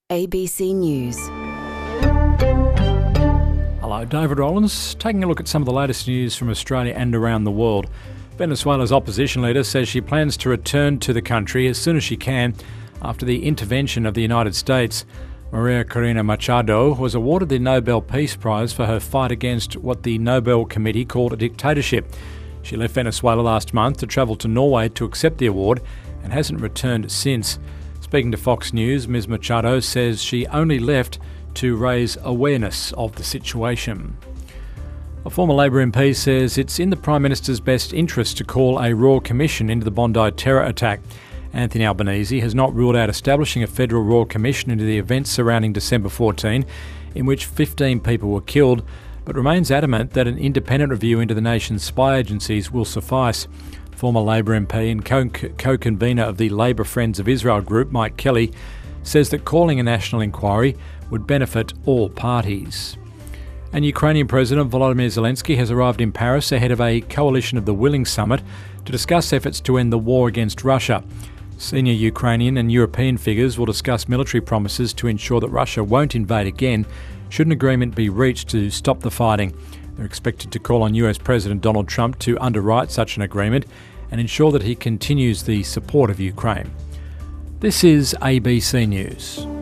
ABC News. Hello, David Rollins, taking a look at some of the latest news from Australia and around the world. Venezuela's opposition leader says she plans to return to the country as soon as she can after the intervention of the United States. Maria Corina Machado was awarded the Nobel Peace Prize for her fight against what the Nobel Committee called a dictatorship. She left Venezuela last month to travel to Norway to accept the award and hasn't returned since. Speaking to Fox News, Ms Machado says she only left to raise awareness of the situation. A former Labor MP says it's in the Prime Minister's best interest to call a Royal Commission into the Bondi terror attack. Anthony Albanese has not ruled out establishing a federal Royal Commission into the events surrounding December 14, in which 15 people were killed, but remains adamant that an independent review into the nation's spy agencies will suffice. Former Labor MP and co-convener of the Labor Friends of Israel group, Mike Kelly, says that calling a national inquiry would benefit all parties. And Ukrainian President Volodymyr Zelensky has arrived in Paris ahead of a Coalition of the Willing summit to discuss efforts to end the war against Russia. Senior Ukrainian and European figures will discuss military promises to ensure that Russia won't invade again should an agreement be reached to stop the fighting. They're expected to call on US President Donald Trump to underwrite such an agreement and ensure that he continues the support of Ukraine. This is ABC News.